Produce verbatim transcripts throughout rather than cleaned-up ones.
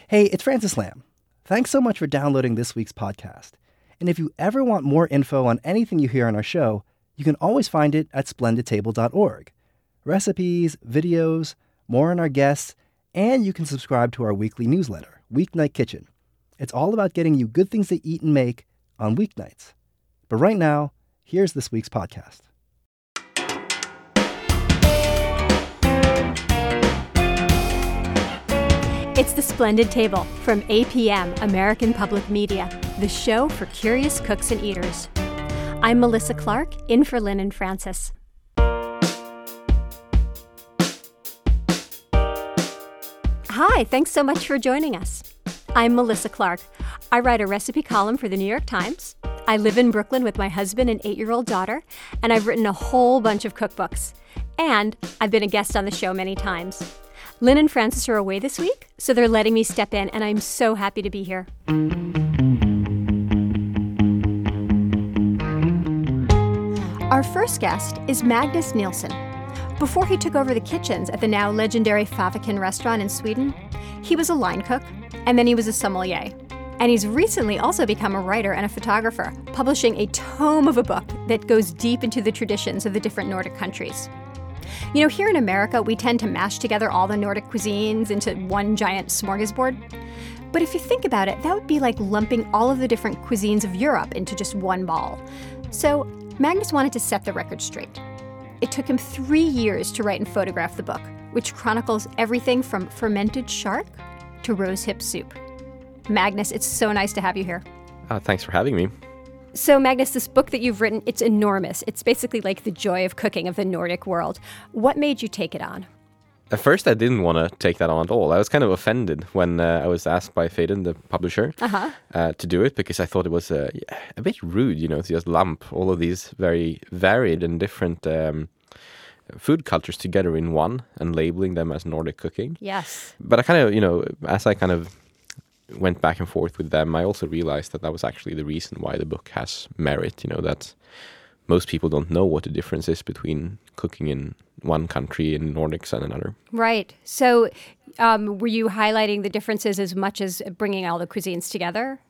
Hey, it's Francis Lam. Thanks so much for downloading this week's podcast. And if you ever want more info on anything you hear on our show, you can always find it at splendid table dot org. Recipes, videos, more on our guests, and you can subscribe to our weekly newsletter, Weeknight Kitchen. It's all about getting you good things to eat and make on weeknights. But right now, here's this week's podcast. It's The Splendid Table from A P M, American Public Media, the show for curious cooks and eaters. I'm Melissa Clark, in for Lynn and Francis. Hi, thanks so much for joining us. I'm Melissa Clark. I write a recipe column for the New York Times. I live in Brooklyn with my husband and eight-year-old daughter, and I've written a whole bunch of cookbooks. And I've been a guest on the show many times. Lynn and Francis are away this week, so they're letting me step in, and I'm so happy to be here. Our first guest is Magnus Nilsson. Before he took over the kitchens at the now legendary Fäviken restaurant in Sweden, he was a line cook, and then he was a sommelier. And he's recently also become a writer and a photographer, publishing a tome of a book that goes deep into the traditions of the different Nordic countries. You know, here in America, we tend to mash together all the Nordic cuisines into one giant smorgasbord. But if you think about it, that would be like lumping all of the different cuisines of Europe into just one ball. So Magnus wanted to set the record straight. It took him three years to write and photograph the book, which chronicles everything from fermented shark to rosehip soup. Magnus, it's so nice to have you here. Uh, thanks for having me. So Magnus, this book that you've written, it's enormous. It's basically like the joy of cooking of the Nordic world. What made you take it on? At first, I didn't want to take that on at all. I was kind of offended when uh, I was asked by Phaidon, the publisher, uh-huh. uh, to do it, because I thought it was uh, a bit rude, you know, to just lump all of these very varied and different um, food cultures together in one and labeling them as Nordic cooking. Yes. But I kind of, you know, as I kind of went back and forth with them, I also realized that that was actually the reason why the book has merit, you know, that most people don't know what the difference is between cooking in one country in Nordics and another. Right. So um, were you highlighting the differences as much as bringing all the cuisines together?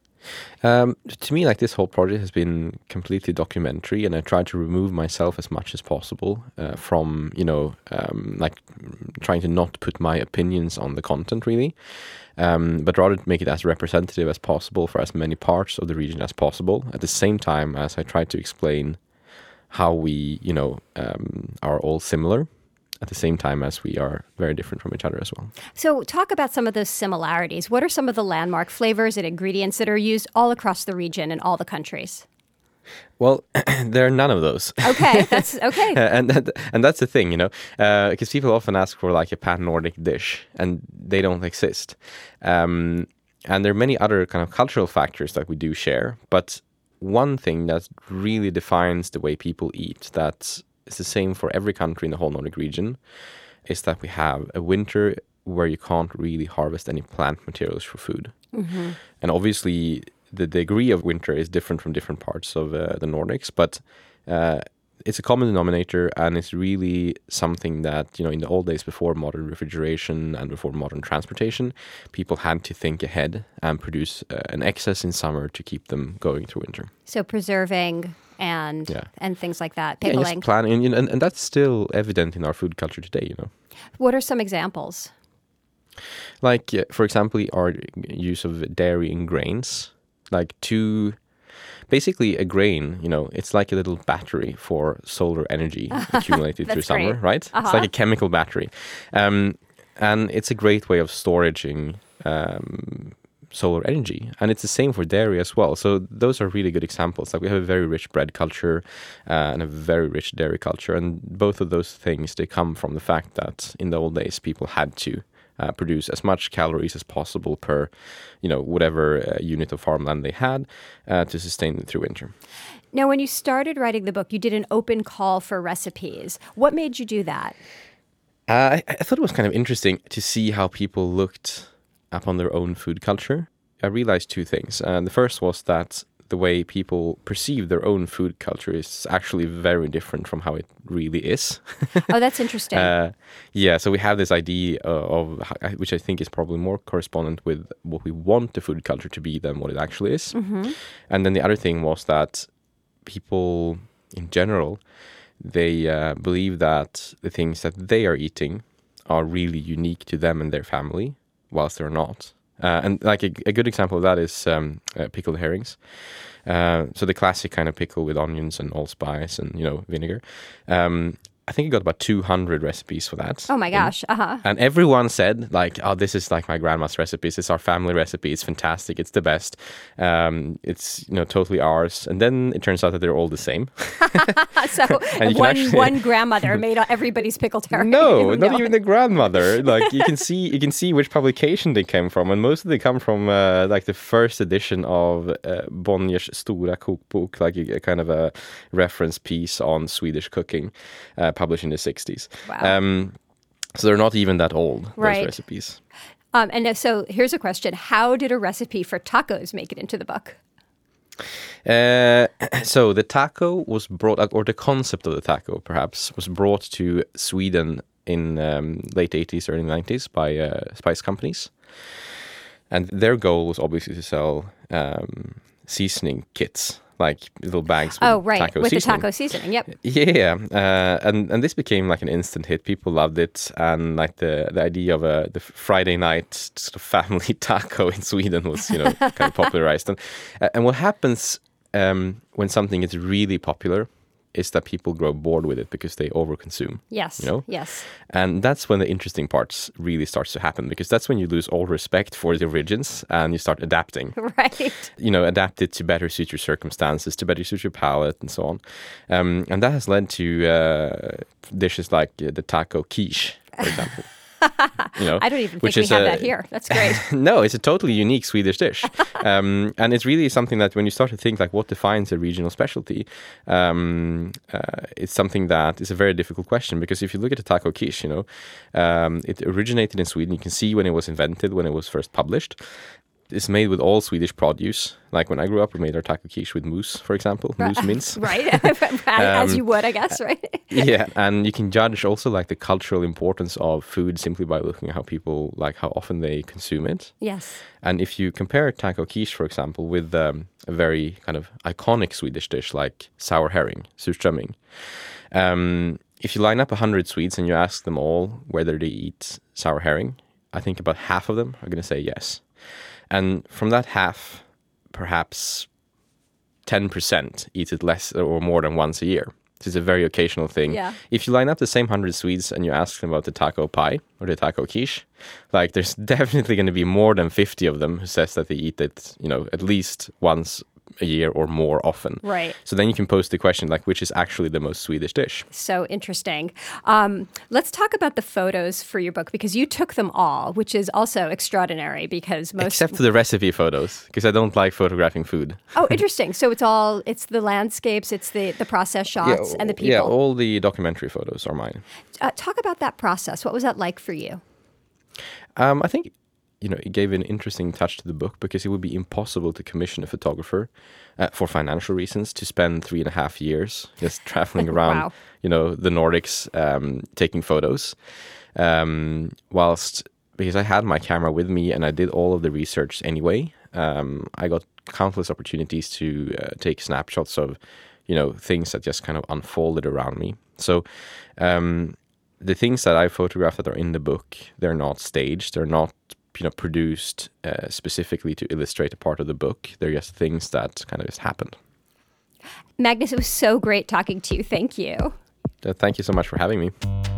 Um, to me, like, this whole project has been completely documentary, and I tried to remove myself as much as possible uh, from, you know, um, like trying to not put my opinions on the content, really, um, but rather make it as representative as possible for as many parts of the region as possible, at the same time as I tried to explain how we, you know, um, are all similar, at the same time as we are very different from each other as well. So talk about some of those similarities. What are some of the landmark flavors and ingredients that are used all across the region and all the countries? Well, there are none of those. Okay, that's okay. and that, and that's the thing, you know, because uh, people often ask for like a pan-Nordic dish, and they don't exist. Um, and there are many other kind of cultural factors that we do share, but one thing that really defines the way people eat, that it's the same for every country in the whole Nordic region, is that we have a winter where you can't really harvest any plant materials for food. Mm-hmm. And obviously, the degree of winter is different from different parts of uh, the Nordics, but uh, it's a common denominator, and it's really something that, you know, in the old days before modern refrigeration and before modern transportation, people had to think ahead and produce uh, an excess in summer to keep them going through winter. So preserving and yeah. and things like that, pickling. Yeah, just planning, and, and, and that's still evident in our food culture today, you know. What are some examples? Like, uh, for example, our use of dairy and grains. Like two, basically a grain, you know, it's like a little battery for solar energy accumulated through summer, great. right? Uh-huh. It's like a chemical battery. Um, and it's a great way of storing um, solar energy. And it's the same for dairy as well. So those are really good examples. Like, we have a very rich bread culture uh, and a very rich dairy culture. And both of those things, they come from the fact that in the old days, people had to Uh, produce as much calories as possible per, you know, whatever uh, unit of farmland they had uh, to sustain them through winter. Now, when you started writing the book, you did an open call for recipes. What made you do that? Uh, I, I thought it was kind of interesting to see how people looked upon their own food culture. I realized two things. Uh, the first was that the way people perceive their own food culture is actually very different from how it really is. Oh, that's interesting. uh, yeah, so we have this idea of, which I think is probably more correspondent with what we want the food culture to be than what it actually is. Mm-hmm. And then the other thing was that people in general, they uh, believe that the things that they are eating are really unique to them and their family, whilst they're not. Uh, and like a, a good example of that is um, uh, pickled herrings. Uh, so the classic kind of pickle with onions and allspice and, you know, vinegar. Um, I think I got about two hundred recipes for that. Oh my gosh, uh-huh. And everyone said, like, oh, this is like my grandma's recipes. It's our family recipe. It's fantastic. It's the best. Um, it's, you know, totally ours. And then it turns out that they're all the same. So one actually... one grandmother made everybody's pickled herring. No, not even the grandmother. Like, you can see you can see which publication they came from. And most of them come from, uh, like, the first edition of uh, Bonniers Stora Kokbok, like a, a kind of a reference piece on Swedish cooking. Uh, published in the sixties. Wow. Um, so they're not even that old, right. those recipes. Um, and so here's a question. How did a recipe for tacos make it into the book? Uh, so the taco was brought, or the concept of the taco perhaps, was brought to Sweden in um, late eighties, early nineties by uh, spice companies. And their goal was obviously to sell um, seasoning kits, like little bags with oh, right. taco with seasoning. the taco seasoning, yep. Yeah, uh, and and this became like an instant hit. People loved it, and like the, the idea of a the Friday night sort of family taco in Sweden was, you know, kind of popularized. And uh, and what happens um, when something is really popular is that people grow bored with it because they overconsume. Yes, you know? yes. And that's when the interesting parts really starts to happen, because that's when you lose all respect for the origins and you start adapting. Right. You know, adapt it to better suit your circumstances, to better suit your palate, and so on. Um, and that has led to uh, dishes like uh, the taco quiche, for example. You know, I don't even think we have a, that here. That's great. No, it's a totally unique Swedish dish. um, and it's really something that when you start to think like what defines a regional specialty, um, uh, it's something that is a very difficult question, because if you look at the taco quiche, you know, um, it originated in Sweden. You can see when it was invented, when it was first published. It's made with all Swedish produce. Like when I grew up, we made our taco quiche with moose, for example, moose mince. Right, as um, you would, I guess, right? Yeah, and you can judge also like the cultural importance of food simply by looking at how people, like how often they consume it. Yes. And if you compare taco quiche, for example, with um, a very kind of iconic Swedish dish like sour herring, surströmming, um, if you line up one hundred Swedes and you ask them all whether they eat sour herring, I think about half of them are going to say yes. And from that half, perhaps ten percent eat it less or more than once a year. This is a very occasional thing. Yeah. If you line up the same one hundred Swedes and you ask them about the taco pie or the taco quiche, like there's definitely going to be more than fifty of them who says that they eat it, you know, at least once a year or more often. Right. So then you can pose the question, like, which is actually the most Swedish dish? So interesting. Um, let's talk about the photos for your book, because you took them all, which is also extraordinary because most... Except for the recipe photos, because I don't like photographing food. Oh, interesting. So it's all, it's the landscapes, it's the, the process shots yeah, and the people. Yeah, all the documentary photos are mine. Uh, talk about that process. What was that like for you? Um, I think... You know, it gave an interesting touch to the book, because it would be impossible to commission a photographer uh, for financial reasons to spend three and a half years just traveling around, Wow. you know, the Nordics, um, taking photos. Um, whilst, because I had my camera with me and I did all of the research anyway, um, I got countless opportunities to uh, take snapshots of, you know, things that just kind of unfolded around me. So, um, the things that I photographed that are in the book, they're not staged, they're not you know, produced uh, specifically to illustrate a part of the book. They're just things that kind of just happened. Magnus, it was so great talking to you. Thank you. Uh, thank you so much for having me.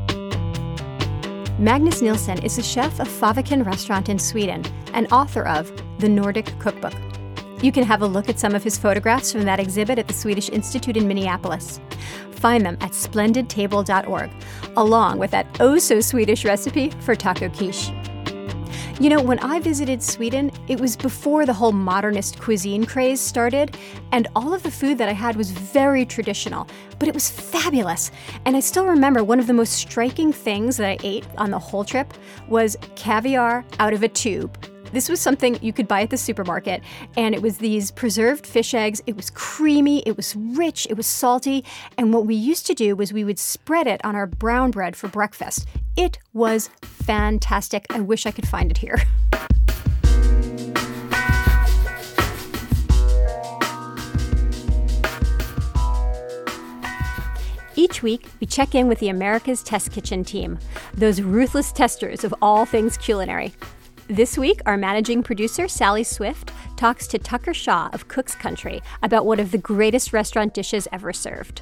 Magnus Nilsson is the chef of Fäviken Restaurant in Sweden and author of The Nordic Cookbook. You can have a look at some of his photographs from that exhibit at the Swedish Institute in Minneapolis. Find them at splendid table dot org, along with that oh-so-Swedish recipe for taco quiche. You know, when I visited Sweden, it was before the whole modernist cuisine craze started, and all of the food that I had was very traditional, but it was fabulous. And I still remember one of the most striking things that I ate on the whole trip was caviar out of a tube. This was something you could buy at the supermarket, and it was these preserved fish eggs. It was creamy, it was rich, it was salty, and what we used to do was we would spread it on our brown bread for breakfast. It was fantastic. I wish I could find it here. Each week, we check in with the America's Test Kitchen team, those ruthless testers of all things culinary. This week, our managing producer, Sally Swift, talks to Tucker Shaw of Cook's Country about one of the greatest restaurant dishes ever served.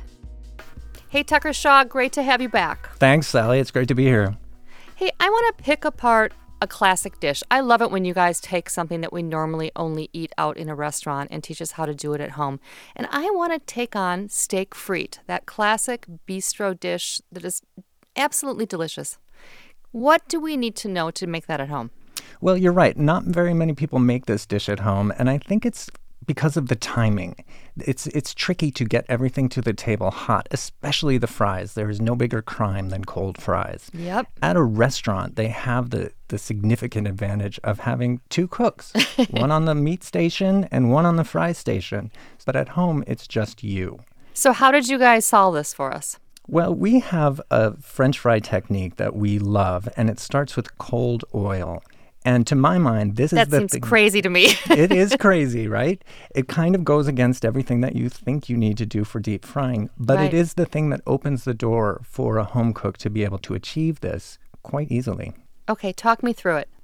Hey, Tucker Shaw, great to have you back. Thanks, Sally. It's great to be here. Hey, I want to pick apart a classic dish. I love it when you guys take something that we normally only eat out in a restaurant and teach us how to do it at home. And I want to take on steak frite, that classic bistro dish that is absolutely delicious. What do we need to know to make that at home? Well, you're right. Not very many people make this dish at home, and I think it's because of the timing. It's it's tricky to get everything to the table hot, especially the fries. There is no bigger crime than cold fries. Yep. At a restaurant, they have the, the significant advantage of having two cooks, one on the meat station and one on the fry station. But at home, it's just you. So how did you guys solve this for us? Well, we have a French fry technique that we love, and it starts with cold oil. And to my mind, this that is the seems thing. crazy to me. It is crazy, right? It kind of goes against everything that you think you need to do for deep frying. But Right. it is the thing that opens the door for a home cook to be able to achieve this quite easily. Okay, talk me through it.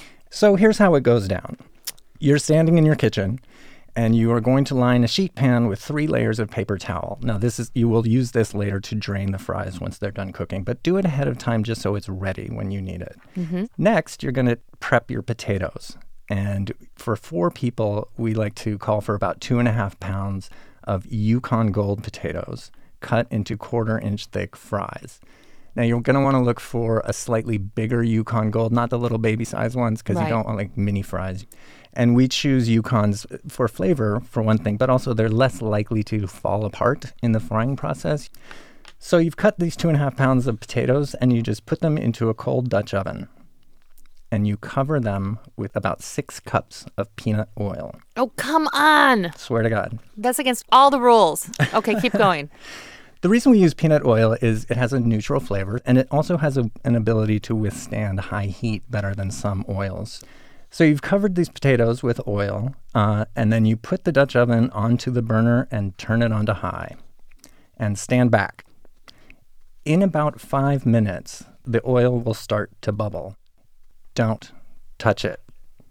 So here's how it goes down. You're standing in your kitchen, and you are going to line a sheet pan with three layers of paper towel. Now, this is you will use this later to drain the fries once they're done cooking, but do it ahead of time just so it's ready when you need it. Mm-hmm. Next, you're going to prep your potatoes. And for four people, we like to call for about two and a half pounds of Yukon Gold potatoes cut into quarter inch thick fries. Now, you're going to want to look for a slightly bigger Yukon Gold, not the little baby size ones, because Right. you don't want like mini fries. And we choose Yukons for flavor, for one thing, but also they're less likely to fall apart in the frying process. So you've cut these two and a half pounds of potatoes, and you just put them into a cold Dutch oven. And you cover them with about six cups of peanut oil. Oh, come on. Swear to God. That's against all the rules. Okay, keep going. The reason we use peanut oil is it has a neutral flavor, and it also has a, an ability to withstand high heat better than some oils. So you've covered these potatoes with oil, uh, and then you put the Dutch oven onto the burner and turn it onto high. And stand back. In about five minutes, the oil will start to bubble. Don't touch it.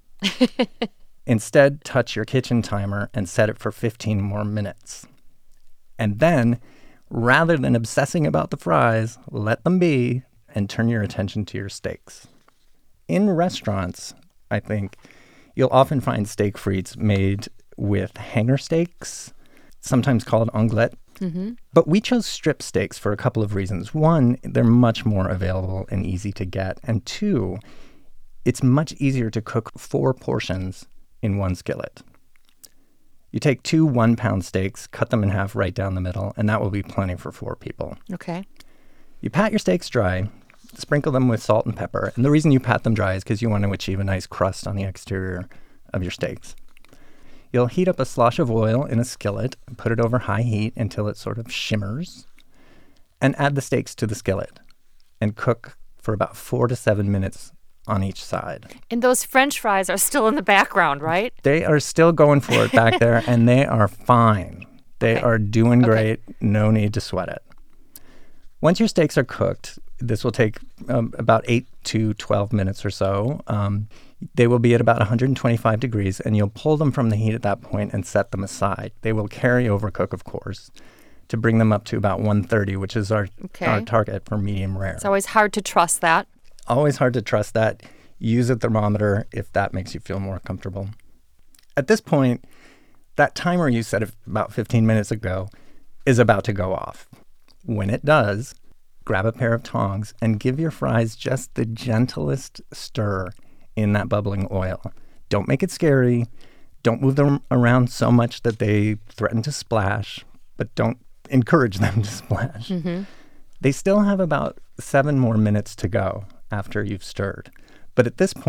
Instead, touch your kitchen timer and set it for fifteen more minutes. And then, rather than obsessing about the fries, let them be and turn your attention to your steaks. In restaurants, I think, you'll often find steak frites made with hanger steaks, sometimes called onglet. Mm-hmm. But we chose strip steaks for a couple of reasons. One, they're much more available and easy to get. And two, it's much easier to cook four portions in one skillet. You take two one-pound steaks, cut them in half right down the middle, and that will be plenty for four people. Okay. You pat your steaks dry, sprinkle them with salt and pepper. And the reason you pat them dry is because you want to achieve a nice crust on the exterior of your steaks. You'll heat up a slosh of oil in a skillet, put it over high heat until it sort of shimmers, and add the steaks to the skillet and cook for about four to seven minutes on each side. And those French fries are still in the background, right? They are still going for it back there, and they are fine. They Okay. are doing Okay. great. No need to sweat it. Once your steaks are cooked, this will take um, about eight to twelve minutes or so. Um, they will be at about one hundred twenty-five degrees, and you'll pull them from the heat at that point and set them aside. They will carry over cook, of course, to bring them up to about one thirty, which is our, Okay. our target for medium rare. It's always hard to trust that. Always hard to trust that. Use a thermometer if that makes you feel more comfortable. At this point, that timer you set about fifteen minutes ago is about to go off. When it does, grab a pair of tongs and give your fries just the gentlest stir in that bubbling oil. Don't make it scary. Don't move them around so much that they threaten to splash, but don't encourage them to splash. Mm-hmm. They still have about seven more minutes to go after you've stirred. But at this point,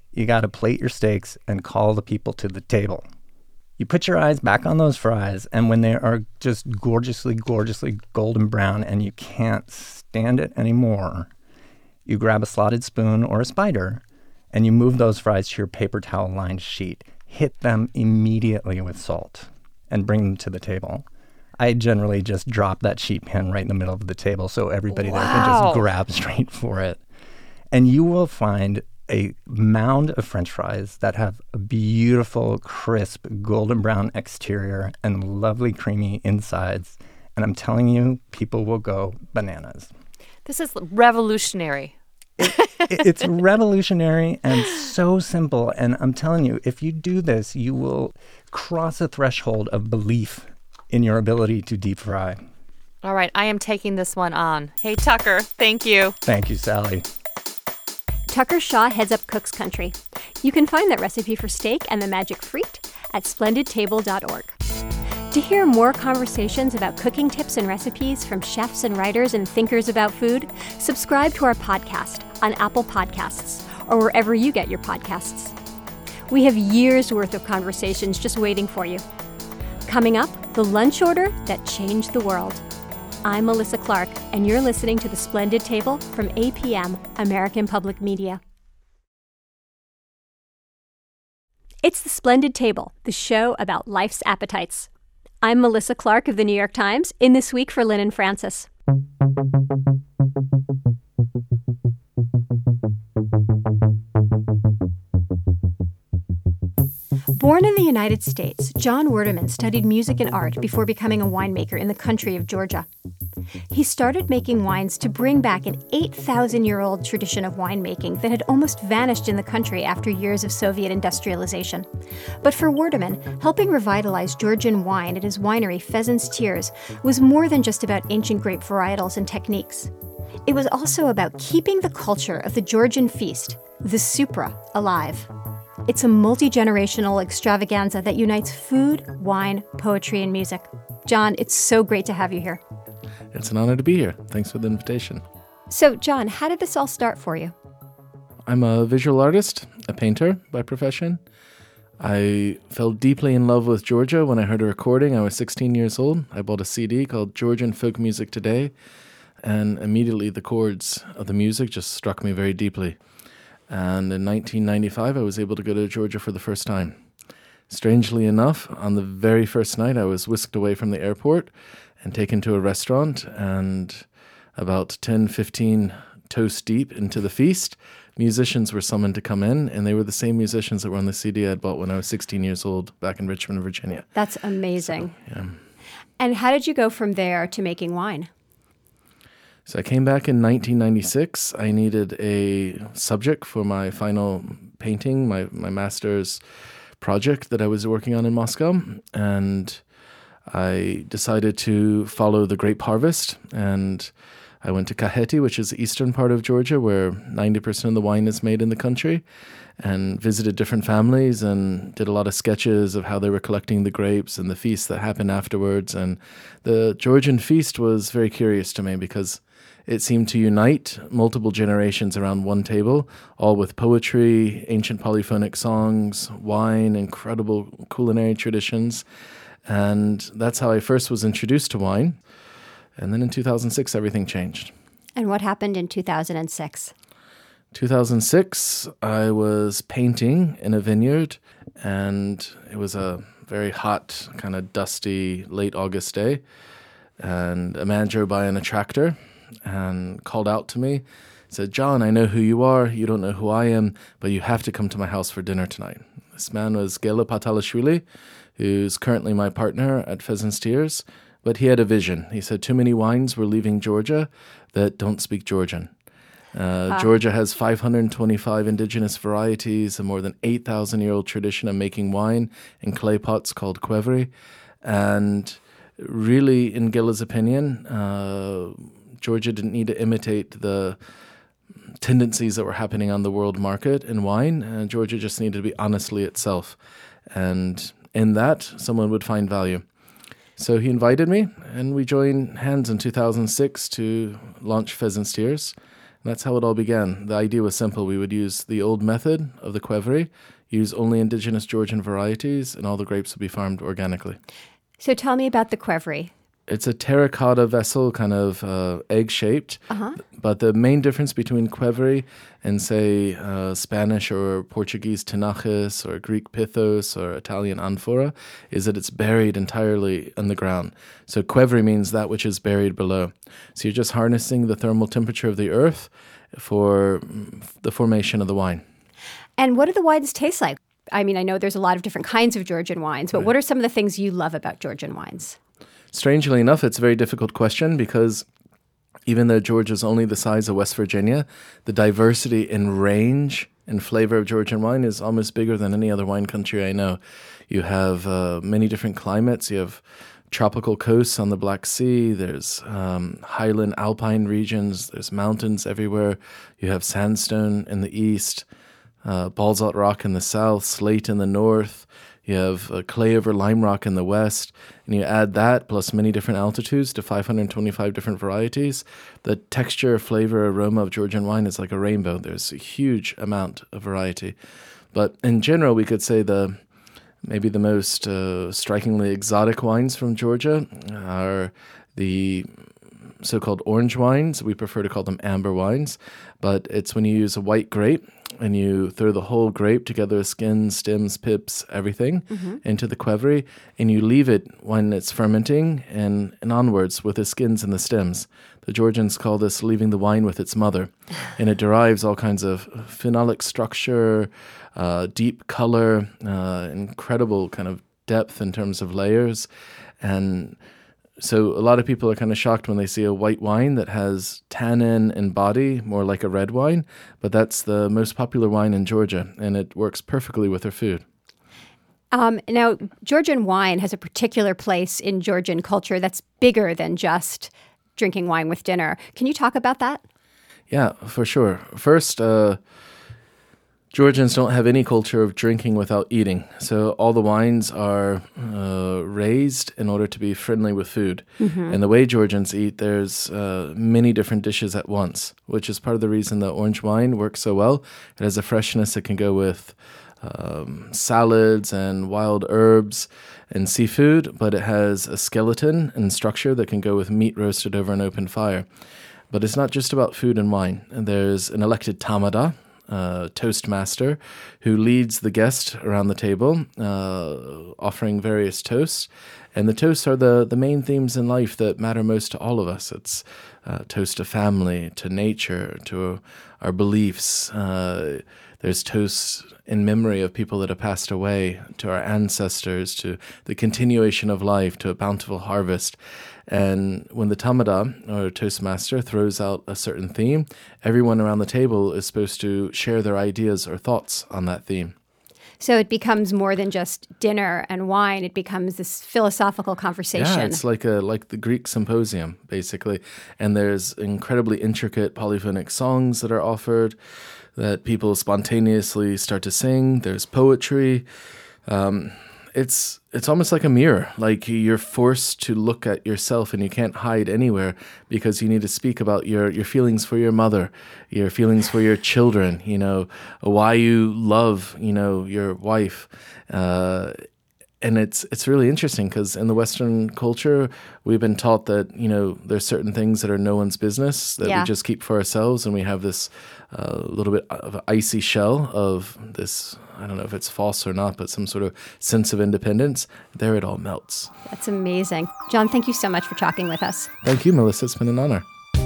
You got to plate your steaks and call the people to the table. You put your eyes back on those fries, and when they are just gorgeously, gorgeously golden brown and you can't stand it anymore, you grab a slotted spoon or a spider and you move those fries to your paper towel-lined sheet. Hit them immediately with salt and bring them to the table. I generally just drop that sheet pan right in the middle of the table so everybody Wow. there can just grab straight for it. And you will find a mound of French fries that have a beautiful, crisp, golden brown exterior and lovely, creamy insides. And I'm telling you, people will go bananas. This is revolutionary. It's revolutionary and so simple. And I'm telling you, if you do this, you will cross a threshold of belief in your ability to deep fry. All right, I am taking this one on. Hey, Tucker, thank you. Thank you, Sally. Tucker Shaw heads up Cook's Country. You can find that recipe for steak and the magic frite at splendid table dot org. To hear more conversations about cooking tips and recipes from chefs and writers and thinkers about food, subscribe to our podcast on Apple Podcasts or wherever you get your podcasts. We have years' worth of conversations just waiting for you. Coming up, the lunch order that changed the world. I'm Melissa Clark, and you're listening to The Splendid Table from A P M, American Public Media. It's The Splendid Table, the show about life's appetites. I'm Melissa Clark of The New York Times, in this week for Lynn and Francis. Born in the United States, John Werdeman studied music and art before becoming a winemaker in the country of Georgia. He started making wines to bring back an eight thousand year old tradition of winemaking that had almost vanished in the country after years of Soviet industrialization. But for Werdeman, helping revitalize Georgian wine at his winery Pheasant's Tears was more than just about ancient grape varietals and techniques. It was also about keeping the culture of the Georgian feast, the supra, alive. It's a multi-generational extravaganza that unites food, wine, poetry, and music. John, it's so great to have you here. It's an honor to be here. Thanks for the invitation. So, John, how did this all start for you? I'm a visual artist, a painter by profession. I fell deeply in love with Georgia when I heard a recording. I was sixteen years old. I bought a C D called Georgian Folk Music Today, and immediately the chords of the music just struck me very deeply. And in nineteen ninety-five, I was able to go to Georgia for the first time. Strangely enough, on the very first night, I was whisked away from the airport and taken to a restaurant, and about ten, fifteen toasts deep into the feast, musicians were summoned to come in, and they were the same musicians that were on the C D I had bought when I was sixteen years old back in Richmond, Virginia. That's amazing. So, yeah. And how did you go from there to making wine? So I came back in nineteen ninety-six. I needed a subject for my final painting, my, my master's project that I was working on in Moscow. And I decided to follow the grape harvest. And I went to Kakheti, which is the eastern part of Georgia, where ninety percent of the wine is made in the country, and visited different families and did a lot of sketches of how they were collecting the grapes and the feasts that happened afterwards. And the Georgian feast was very curious to me because it seemed to unite multiple generations around one table, all with poetry, ancient polyphonic songs, wine, incredible culinary traditions. And that's how I first was introduced to wine. And then in two thousand six, everything changed. And what happened in two thousand six? two thousand six, I was painting in a vineyard, and it was a very hot, kind of dusty, late August day. And a man drove by in a tractor and called out to me, said, "John, I know who you are. You don't know who I am, but you have to come to my house for dinner tonight." This man was Gela Patalishvili, who's currently my partner at Pheasant's Tears, but he had a vision. He said too many wines were leaving Georgia that don't speak Georgian. Uh, ah. Georgia has five hundred twenty-five indigenous varieties, a more than eight thousand year old tradition of making wine in clay pots called qvevri. And really, in Gela's opinion, uh, Georgia didn't need to imitate the tendencies that were happening on the world market in wine. Uh, Georgia just needed to be honestly itself. And in that, someone would find value. So he invited me, and we joined hands in two thousand six to launch Pheasant's Tears. And that's how it all began. The idea was simple. We would use the old method of the Qvevri, use only indigenous Georgian varieties, and all the grapes would be farmed organically. So tell me about the Qvevri. It's a terracotta vessel, kind of uh, egg-shaped. Uh-huh. But the main difference between Qvevri and, say, uh, Spanish or Portuguese Tinachis or Greek Pithos or Italian Amphora is that it's buried entirely in the ground. So Qvevri means that which is buried below. So you're just harnessing the thermal temperature of the earth for the formation of the wine. And what do the wines taste like? I mean, I know there's a lot of different kinds of Georgian wines, but Right. what are some of the things you love about Georgian wines? Strangely enough, it's a very difficult question because even though Georgia's only the size of West Virginia, the diversity in range and flavor of Georgian wine is almost bigger than any other wine country I know. You have uh, many different climates. You have tropical coasts on the Black Sea. There's um, highland alpine regions. There's mountains everywhere. You have sandstone in the east, uh, basalt rock in the south, slate in the north. You have uh, clay over lime rock in the west, and you add that plus many different altitudes to five hundred twenty-five different varieties. The texture, flavor, aroma of Georgian wine is like a rainbow. There's a huge amount of variety. But in general, we could say the maybe the most uh, strikingly exotic wines from Georgia are the so-called orange wines. We prefer to call them amber wines, but it's when you use a white grape and you throw the whole grape together with skins, stems, pips, everything mm-hmm. into the Qvevri, and you leave it when it's fermenting and, and onwards with the skins and the stems. The Georgians call this leaving the wine with its mother, and it derives all kinds of phenolic structure, uh, deep color, uh, incredible kind of depth in terms of layers, and so a lot of people are kind of shocked when they see a white wine that has tannin and body, more like a red wine, but that's the most popular wine in Georgia, and it works perfectly with their food. Um, now, Georgian wine has a particular place in Georgian culture that's bigger than just drinking wine with dinner. Can you talk about that? Yeah, for sure. First, uh, Georgians don't have any culture of drinking without eating. So all the wines are uh, raised in order to be friendly with food. Mm-hmm. And the way Georgians eat, there's uh, many different dishes at once, which is part of the reason that orange wine works so well. It has a freshness that can go with um, salads and wild herbs and seafood, but it has a skeleton and structure that can go with meat roasted over an open fire. But it's not just about food and wine. And there's an elected tamada, Uh, toastmaster, who leads the guest around the table, uh, offering various toasts. And the toasts are the, the main themes in life that matter most to all of us. It's uh, toast to family, to nature, to our beliefs. Uh, there's toasts in memory of people that have passed away, to our ancestors, to the continuation of life, to a bountiful harvest. And when the tamada, or toastmaster, throws out a certain theme, everyone around the table is supposed to share their ideas or thoughts on that theme. So it becomes more than just dinner and wine. It becomes this philosophical conversation. Yeah, it's like a like the Greek symposium, basically. And there's incredibly intricate polyphonic songs that are offered that people spontaneously start to sing. There's poetry. Um, it's it's almost like a mirror. Like you're forced to look at yourself and you can't hide anywhere because you need to speak about your, your feelings for your mother, your feelings for your children, you know, why you love, you know, your wife. Uh, and it's it's really interesting because in the Western culture, we've been taught that, you know, there's certain things that are no one's business that yeah. we just keep for ourselves. And we have this uh, little bit of an icy shell of this, I don't know if it's false or not, but some sort of sense of independence. There it all melts. That's amazing. John, thank you so much for talking with us. Thank you, Melissa. It's been an honor.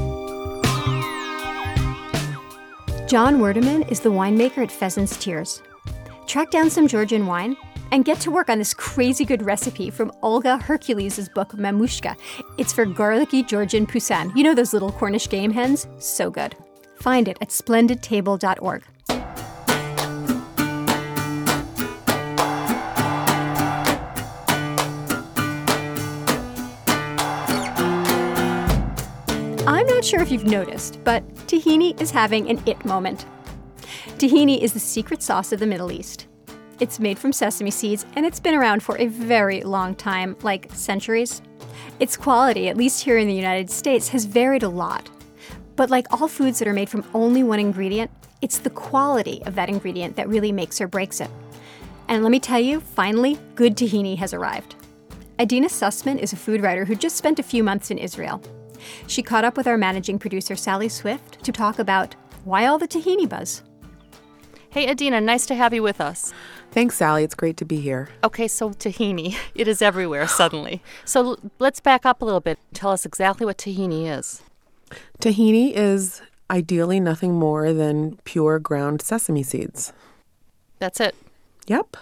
John Werdeman is the winemaker at Pheasant's Tears. Track down some Georgian wine and get to work on this crazy good recipe from Olga Hercules' book, Mamushka. It's for garlicky Georgian poussin. You know those little Cornish game hens? So good. Find it at splendid table dot org. I'm not sure if you've noticed, but tahini is having an it moment. Tahini is the secret sauce of the Middle East. It's made from sesame seeds, and it's been around for a very long time, like centuries. Its quality, at least here in the United States, has varied a lot. But like all foods that are made from only one ingredient, it's the quality of that ingredient that really makes or breaks it. And let me tell you, finally, good tahini has arrived. Adina Sussman is a food writer who just spent a few months in Israel. She caught up with our managing producer, Sally Swift, to talk about why all the tahini buzz. Hey, Adina, nice to have you with us. Thanks, Sally. It's great to be here. Okay, so tahini, it is everywhere suddenly. So l- let's back up a little bit. Tell us exactly what tahini is. Tahini is ideally nothing more than pure ground sesame seeds. That's it. Yep.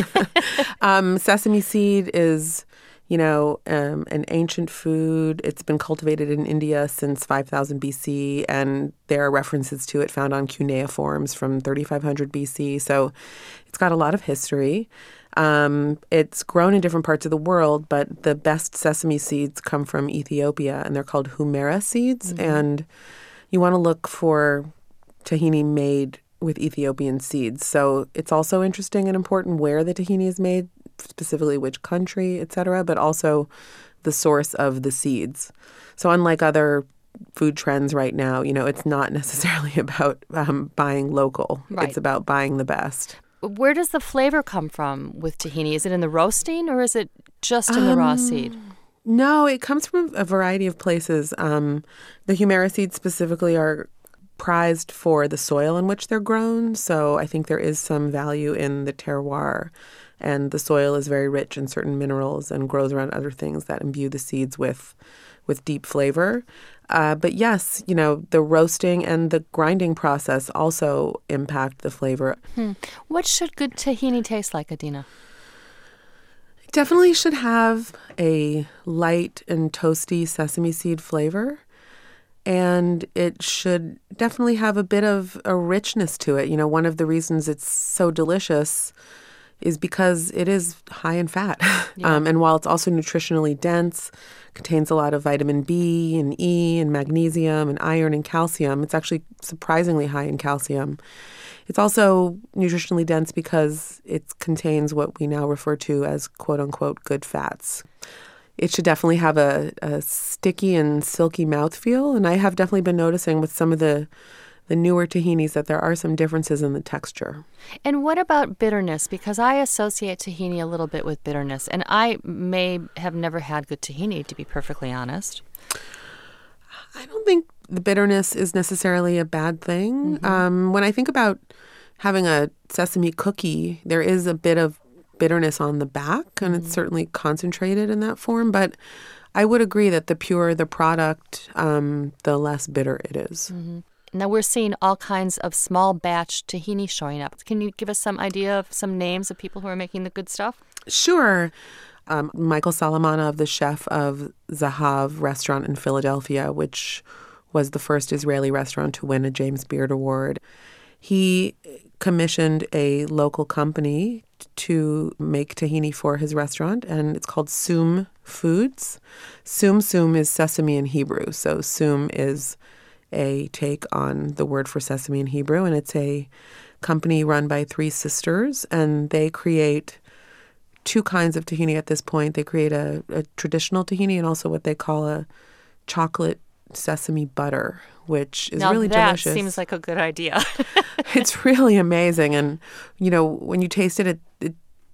um, sesame seed is, you know, um, an ancient food. It's been cultivated in India since five thousand B C, and there are references to it found on cuneiforms from thirty-five hundred B C. So it's got a lot of history. Um, it's grown in different parts of the world, but the best sesame seeds come from Ethiopia, and they're called humera seeds. Mm-hmm. And you want to look for tahini made with Ethiopian seeds. So it's also interesting and important where the tahini is made, specifically which country, et cetera, but also the source of the seeds. So unlike other food trends right now, you know, it's not necessarily about um, buying local. Right. It's about buying the best. Where does the flavor come from with tahini? Is it in the roasting or is it just in um, the raw seed? No, it comes from a variety of places. Um, the humera seeds specifically are prized for the soil in which they're grown. So I think there is some value in the terroir. And the soil is very rich in certain minerals and grows around other things that imbue the seeds with with deep flavor. Uh, but yes, you know, the roasting and the grinding process also impact the flavor. Hmm. What should good tahini taste like, Adina? It definitely should have a light and toasty sesame seed flavor. And it should definitely have a bit of a richness to it. You know, one of the reasons it's so delicious is because it is high in fat. Yeah. Um, and while it's also nutritionally dense, contains a lot of vitamin B and E and magnesium and iron and calcium. It's actually surprisingly high in calcium. It's also nutritionally dense because it contains what we now refer to as quote-unquote good fats. It should definitely have a, a sticky and silky mouthfeel. And I have definitely been noticing with some of the the newer tahinis that there are some differences in the texture. And what about bitterness? Because I associate tahini a little bit with bitterness. And I may have never had good tahini, to be perfectly honest. I don't think the bitterness is necessarily a bad thing. Mm-hmm. Um, when I think about having a sesame cookie, there is a bit of bitterness on the back, and mm-hmm. it's certainly concentrated in that form. But I would agree that the purer the product, um, the less bitter it is. Mm-hmm. Now we're seeing all kinds of small batch tahini showing up. Can you give us some idea of some names of people who are making the good stuff? Sure. Um, Michael Salamanov, the chef of Zahav restaurant in Philadelphia, which was the first Israeli restaurant to win a James Beard Award. He commissioned a local company to make tahini for his restaurant, and it's called Sum Foods. Sum Sum is sesame in Hebrew, so Sum is a take on the word for sesame in Hebrew, and it's a company run by three sisters, and they create two kinds of tahini at this point. They create a, a traditional tahini and also what they call a chocolate sesame butter, which is now really that delicious. That seems like a good idea. It's really amazing, and you know, when you taste it, it, it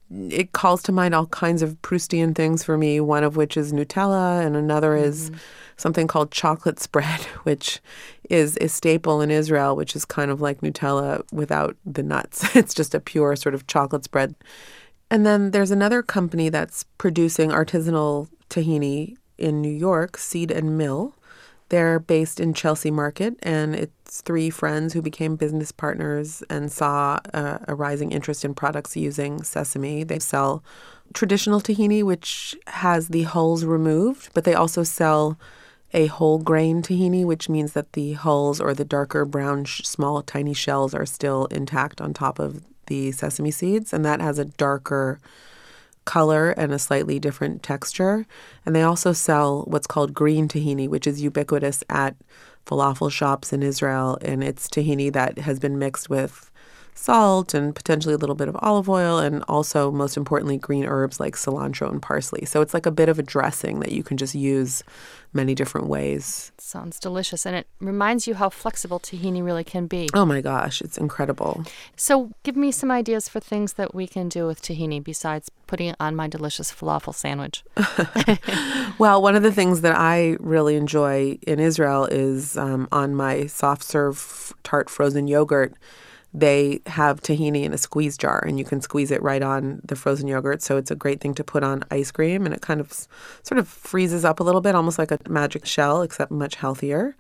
it calls to mind all kinds of Proustian things for me, one of which is Nutella, and another mm-hmm. is something called chocolate spread, which is a staple in Israel, which is kind of like Nutella without the nuts. It's just a pure sort of chocolate spread. And then there's another company that's producing artisanal tahini in New York, Seed and Mill. They're based in Chelsea Market, and it's three friends who became business partners and saw a, a rising interest in products using sesame. They sell traditional tahini, which has the hulls removed, but they also sell a whole grain tahini, which means that the hulls or the darker brown, sh- small, tiny shells are still intact on top of the sesame seeds, and that has a darker color and a slightly different texture. And they also sell what's called green tahini, which is ubiquitous at falafel shops in Israel. And it's tahini that has been mixed with salt and potentially a little bit of olive oil, and also, most importantly, green herbs like cilantro and parsley. So it's like a bit of a dressing that you can just use many different ways. Sounds delicious, and it reminds you how flexible tahini really can be. Oh my gosh, it's incredible. So give me some ideas for things that we can do with tahini besides putting it on my delicious falafel sandwich. Well, one of the things that I really enjoy in Israel is um, on my soft serve tart frozen yogurt, they have tahini in a squeeze jar, and you can squeeze it right on the frozen yogurt. So it's a great thing to put on ice cream, and it kind of s- sort of freezes up a little bit, almost like a magic shell, except much healthier.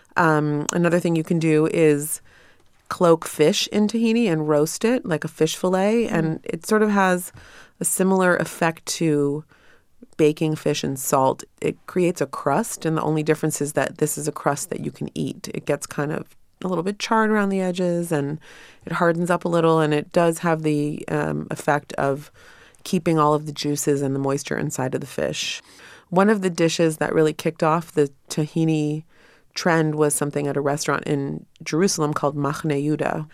Um, another thing you can do is cloak fish in tahini and roast it like a fish fillet, and it sort of has a similar effect to baking fish in salt. It creates a crust, and the only difference is that this is a crust that you can eat. It gets kind of a little bit charred around the edges, and it hardens up a little, and it does have the um, effect of keeping all of the juices and the moisture inside of the fish. One of the dishes that really kicked off the tahini trend was something at a restaurant in Jerusalem called Machne Yehuda.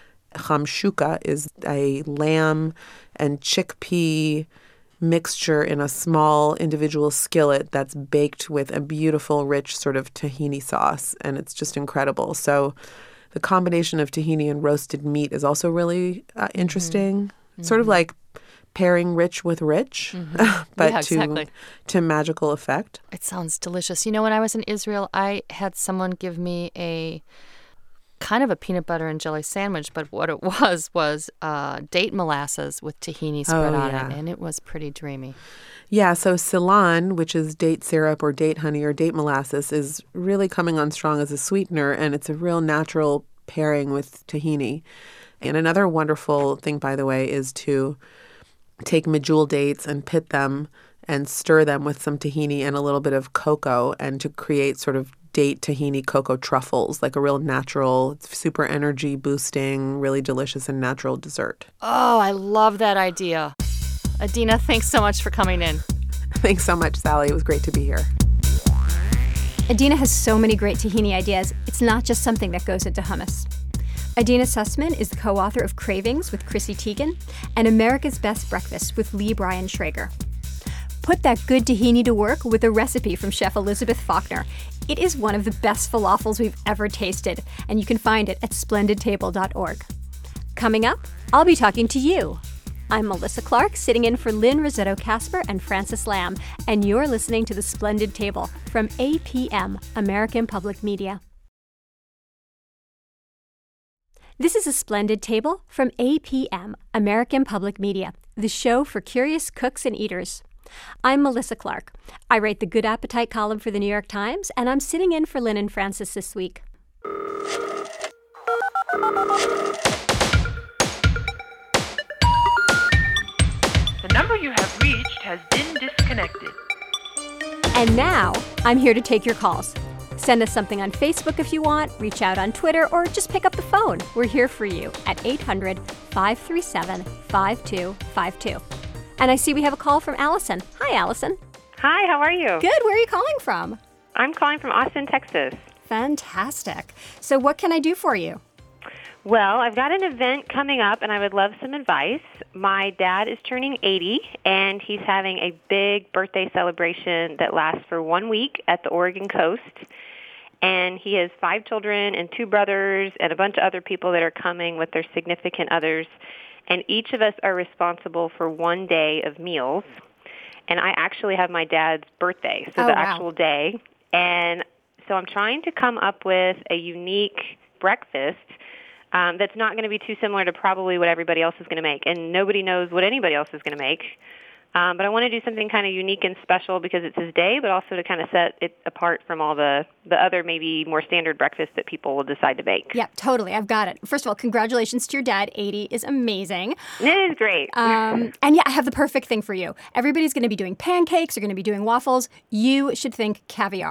Hamshuka is a lamb and chickpea mixture in a small individual skillet that's baked with a beautiful, rich sort of tahini sauce, and it's just incredible. So the combination of tahini and roasted meat is also really uh, interesting. Mm-hmm. Sort of like pairing rich with rich, mm-hmm. but yeah, to, exactly. to magical effect. It sounds delicious. You know, when I was in Israel, I had someone give me a kind of a peanut butter and jelly sandwich, but what it was was uh, date molasses with tahini spread Oh, on yeah. it, and it was pretty dreamy. Yeah, so Ceylon, which is date syrup or date honey or date molasses, is really coming on strong as a sweetener, and it's a real natural pairing with tahini. And another wonderful thing, by the way, is to take medjool dates and pit them and stir them with some tahini and a little bit of cocoa, and to create sort of date tahini cocoa truffles, like a real natural, super energy boosting, really delicious and natural dessert. Oh, I love that idea. Adina, thanks so much for coming in. Thanks so much, Sally. It was great to be here. Adina has so many great tahini ideas. It's not just something that goes into hummus. Adina Sussman is the co-author of Cravings with Chrissy Teigen and America's Best Breakfast with Lee Brian Schrager. Put that good tahini to work with a recipe from Chef Elizabeth Faulkner. It is one of the best falafels we've ever tasted, and you can find it at splendid table dot org. Coming up, I'll be talking to you. I'm Melissa Clark, sitting in for Lynn Rosetto Casper and Francis Lamb, and you're listening to The Splendid Table from A P M, American Public Media. This is A Splendid Table from A P M, American Public Media, the show for curious cooks and eaters. I'm Melissa Clark. I write the Good Appetite column for the New York Times, and I'm sitting in for Lynn and Francis this week. The number you have reached has been disconnected. And now, I'm here to take your calls. Send us something on Facebook if you want, reach out on Twitter, or just pick up the phone. We're here for you at eight hundred, five three seven, five two five two. And I see we have a call from Allison. Hi, Allison. Hi, how are you? Good. Where are you calling from? I'm calling from Austin, Texas. Fantastic. So what can I do for you? Well, I've got an event coming up, and I would love some advice. My dad is turning eighty, and he's having a big birthday celebration that lasts for one week at the Oregon coast. And he has five children and two brothers and a bunch of other people that are coming with their significant others. And each of us are responsible for one day of meals. And I actually have my dad's birthday, so Oh, the wow. actual day. And so I'm trying to come up with a unique breakfast um, that's not going to be too similar to probably what everybody else is going to make. And nobody knows what anybody else is going to make. Um, but I want to do something kind of unique and special because it's his day, but also to kind of set it apart from all the, the other maybe more standard breakfasts that people will decide to make. Yep, totally. I've got it. First of all, congratulations to your dad. eighty is amazing. It is great. Um, and yeah, I have the perfect thing for you. Everybody's going to be doing pancakes. They're going to be doing waffles. You should think caviar.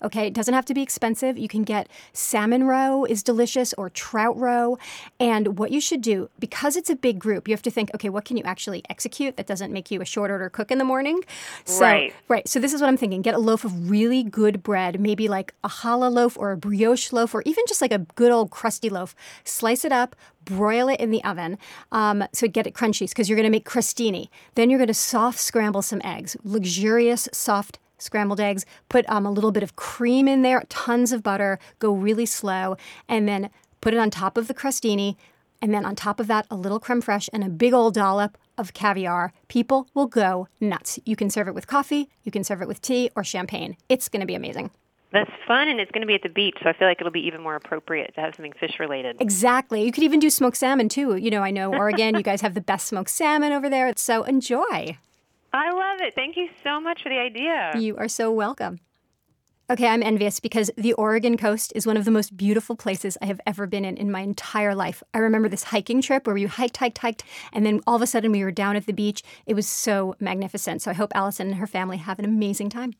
Okay, it doesn't have to be expensive. You can get salmon roe is delicious or trout roe. And what you should do, because it's a big group, you have to think, okay, what can you actually execute that doesn't make you a short order cook in the morning? So, Right. Right. So this is what I'm thinking. Get a loaf of really good bread, maybe like a challah loaf or a brioche loaf, or even just like a good old crusty loaf. Slice it up, broil it in the oven, um, so get it crunchy, because you're going to make crostini. Then you're going to soft scramble some eggs, luxurious soft scrambled eggs, put um, a little bit of cream in there, tons of butter, go really slow, and then put it on top of the crostini, and then on top of that, a little creme fraiche and a big old dollop of caviar. People will go nuts. You can serve it with coffee, you can serve it with tea or champagne. It's going to be amazing. That's fun, and it's going to be at the beach, so I feel like it'll be even more appropriate to have something fish-related. Exactly. You could even do smoked salmon, too. You know, I know, Oregon, you guys have the best smoked salmon over there, so enjoy. I love it. Thank you so much for the idea. You are so welcome. Okay, I'm envious because the Oregon coast is one of the most beautiful places I have ever been in in my entire life. I remember this hiking trip where we hiked, hiked, hiked, and then all of a sudden we were down at the beach. It was so magnificent. So I hope Allison and her family have an amazing time.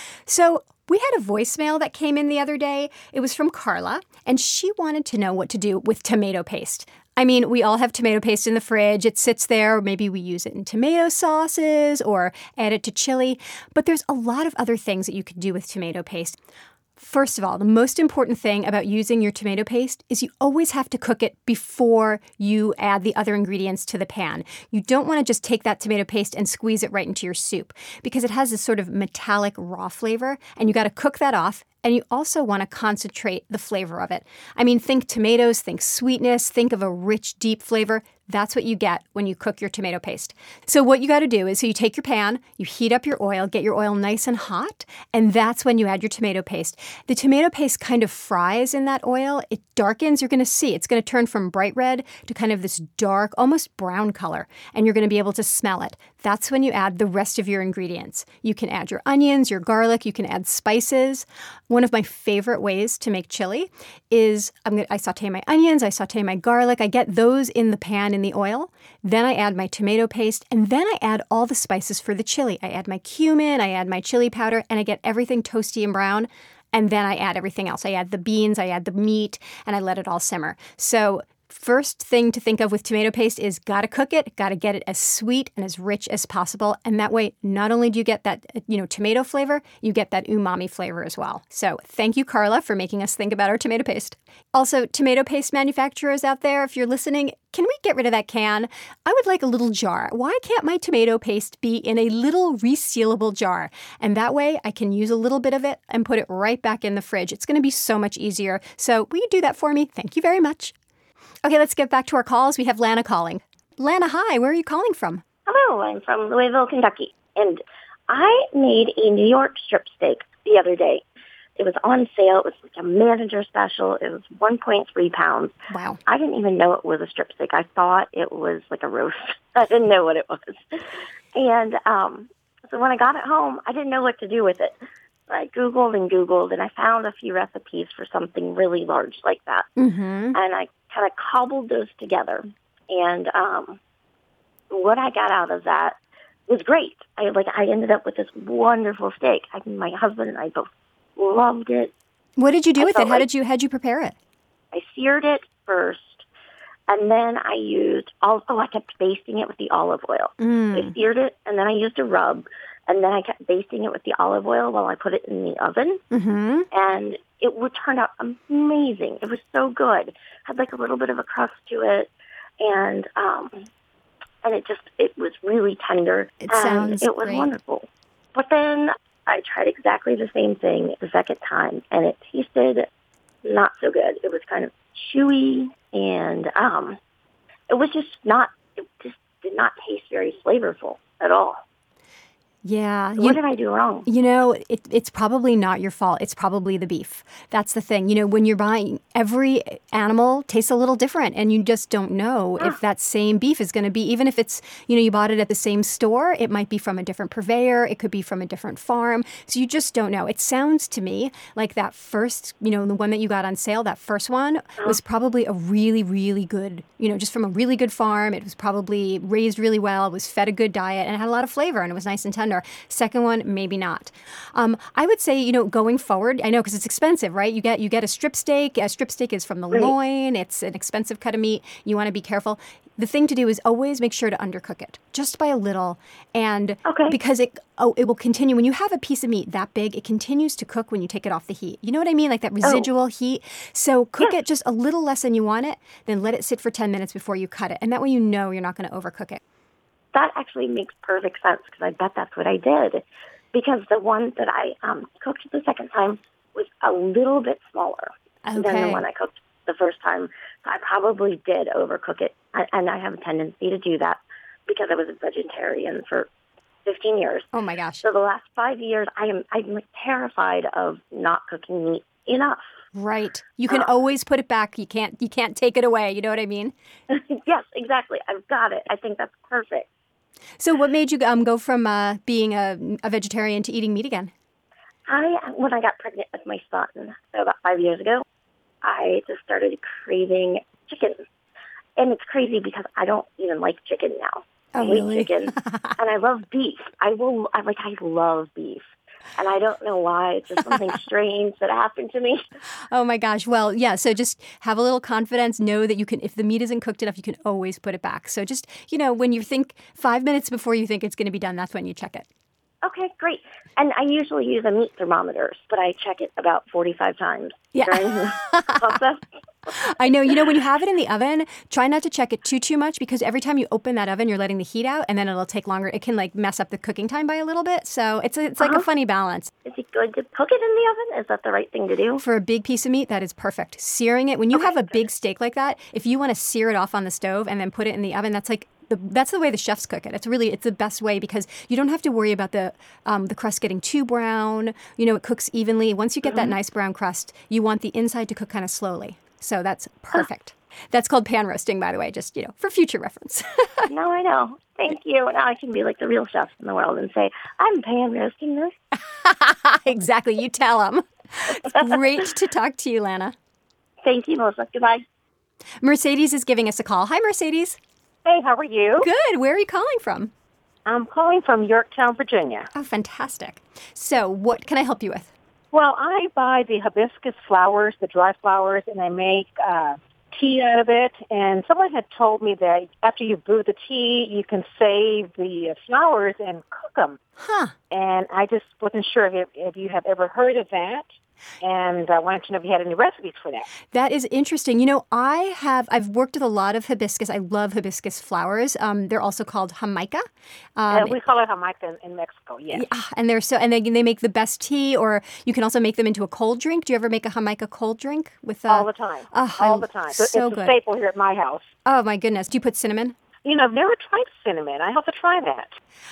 So we had a voicemail that came in the other day. It was from Carla, and she wanted to know what to do with tomato paste. I mean, we all have tomato paste in the fridge. It sits there. Maybe we use it in tomato sauces or add it to chili. But there's a lot of other things that you could do with tomato paste. First of all, the most important thing about using your tomato paste is you always have to cook it before you add the other ingredients to the pan. You don't want to just take that tomato paste and squeeze it right into your soup because it has this sort of metallic raw flavor, and you got to cook that off. And you also want to concentrate the flavor of it. I mean, think tomatoes, think sweetness, think of a rich, deep flavor. That's what you get when you cook your tomato paste. So what you got to do is, so you take your pan, you heat up your oil, get your oil nice and hot, and that's when you add your tomato paste. The tomato paste kind of fries in that oil. It darkens. You're going to see it's going to turn from bright red to kind of this dark, almost brown color, and you're going to be able to smell it. That's when you add the rest of your ingredients. You can add your onions, your garlic, you can add spices. One of my favorite ways to make chili is I'm gonna, I saute my onions, I saute my garlic, I get those in the pan in the oil. Then I add my tomato paste, and then I add all the spices for the chili. I add my cumin, I add my chili powder, and I get everything toasty and brown. And then I add everything else. I add the beans, I add the meat, and I let it all simmer. So first thing to think of with tomato paste is gotta cook it, gotta get it as sweet and as rich as possible. And that way, not only do you get that, you know, tomato flavor, you get that umami flavor as well. So thank you, Carla, for making us think about our tomato paste. Also, tomato paste manufacturers out there, if you're listening, can we get rid of that can? I would like a little jar. Why can't my tomato paste be in a little resealable jar? And that way I can use a little bit of it and put it right back in the fridge. It's gonna be so much easier. So will you do that for me? Thank you very much. Okay, let's get back to our calls. We have Lana calling. Lana, hi. Where are you calling from? Hello, I'm from Louisville, Kentucky. And I made a New York strip steak the other day. It was on sale. It was like a manager special. It was one point three pounds. Wow. I didn't even know it was a strip steak. I thought it was like a roast. I didn't know what it was. And um, so when I got it home, I didn't know what to do with it. I Googled and Googled, and I found a few recipes for something really large like that. Mm-hmm. And I kind of cobbled those together. And um, what I got out of that was great. I like I ended up with this wonderful steak. I, my husband and I both loved it. What did you do I with it? felt How like- did you how'd you prepare it? I seared it first, and then I used all. Oh, I kept basting it with the olive oil. Mm. I seared it, and then I used a rub. And then I kept basting it with the olive oil while I put it in the oven. Mm-hmm. And it would turn out amazing. It was so good. Had like a little bit of a crust to it. And um, and it just, it was really tender. It and sounds it was great. wonderful. But then I tried exactly the same thing the second time. And it tasted not so good. It was kind of chewy. And um, it was just not, it just did not taste very flavorful at all. Yeah. What you- did I do wrong? You know, it, it's probably not your fault. It's probably the beef. That's the thing. You know, when you're buying, every animal tastes a little different, and you just don't know if that same beef is going to be, even if it's, you know, you bought it at the same store, it might be from a different purveyor, it could be from a different farm. So you just don't know. It sounds to me like that first, you know, the one that you got on sale, that first one was probably a really, really good, you know, just from a really good farm. It was probably raised really well, it was fed a good diet, and it had a lot of flavor, and it was nice and tender. one, or second one, maybe not. Um, I would say, you know, going forward, I know because it's expensive, right? You get you get a strip steak. A strip steak is from the Right. loin. It's an expensive cut of meat. You want to be careful. The thing to do is always make sure to undercook it, just by a little, and Okay. because it oh it will continue when you have a piece of meat that big. It continues to cook when you take it off the heat. You know what I mean? Like that residual heat. So cook it just a little less than you want it. Then let it sit for ten minutes before you cut it, and that way you know you're not going to overcook it. That actually makes perfect sense because I bet that's what I did. Because the one that I um, cooked the second time was a little bit smaller than Okay. the one I cooked the first time. So I probably did overcook it. I, and I have a tendency to do that because I was a vegetarian for fifteen years. Oh my gosh. So the last five years, I am I'm like terrified of not cooking meat enough. Right. You can always put it back. You can't you can't take it away. You know what I mean? Yes, exactly. I've got it. I think that's perfect. So what made you um, go from uh, being a, a vegetarian to eating meat again? I when I got pregnant with my son, so about five years ago, I just started craving chicken. And it's crazy because I don't even like chicken now. Oh, I hate really? chicken. And I love beef. I will I like I love beef. And I don't know why. It's just something strange that happened to me. Oh my gosh. Well, yeah. So just have a little confidence. Know that you can, if the meat isn't cooked enough, you can always put it back. So just, you know, when you think five minutes before you think it's going to be done, that's when you check it. Okay, great. And I usually use a meat thermometer, but I check it about forty-five times Yeah. during the process. I know. You know, when you have it in the oven, try not to check it too, too much because every time you open that oven, you're letting the heat out and then it'll take longer. It can like mess up the cooking time by a little bit. So it's a, it's like Uh-huh. a funny balance. Is it good to cook it in the oven? Is that the right thing to do? For a big piece of meat, that is perfect. Searing it, when you have a big steak like that, if you want to sear it off on the stove and then put it in the oven, that's like the, that's the way the chefs cook it. It's really it's the best way because you don't have to worry about the um, the crust getting too brown. You know, it cooks evenly. Once you get that nice brown crust, you want the inside to cook kind of slowly. So that's perfect. That's called pan roasting, by the way, just, you know, for future reference. No, I know. Thank you. Now I can be like the real chefs in the world and say, I'm pan roasting this. Exactly. You tell them. It's great to talk to you, Lana. Thank you, Melissa. Goodbye. Mercedes is giving us a call. Hi, Mercedes. Hey, how are you? Good. Where are you calling from? I'm calling from Yorktown, Virginia. Oh, fantastic. So what can I help you with? Well, I buy the hibiscus flowers, the dry flowers, and I make uh, tea out of it. And someone had told me that after you brew the tea, you can save the flowers and cook them. Huh. And I just wasn't sure if, if you have ever heard of that. And I wanted to know if you had any recipes for that. That is interesting. You know, I have, I've worked with a lot of hibiscus. I love hibiscus flowers. Um, they're also called jamaica. Um, uh, we call it jamaica in, in Mexico, yes. Yeah, and they're so, and they they make the best tea, or you can also make them into a cold drink. Do you ever make a jamaica cold drink with? Uh, All the time. Oh, All I- the time. So it's good. a staple here at my house. Oh my goodness! Do you put cinnamon? You know, I've never tried cinnamon. I have to try that.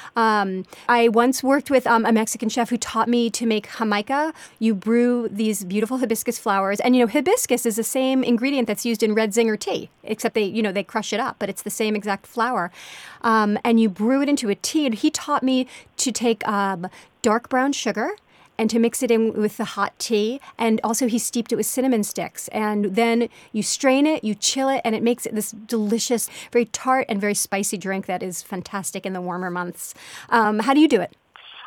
Um, I once worked with um, a Mexican chef who taught me to make jamaica. You brew these beautiful hibiscus flowers, and you know hibiscus is the same ingredient that's used in red zinger tea, except they, you know, they crush it up, but it's the same exact flower. Um, and you brew it into a tea. And he taught me to take um, dark brown sugar and to mix it in with the hot tea. And also he steeped it with cinnamon sticks. And then you strain it, you chill it, and it makes it this delicious, very tart and very spicy drink that is fantastic in the warmer months. Um, how do you do it?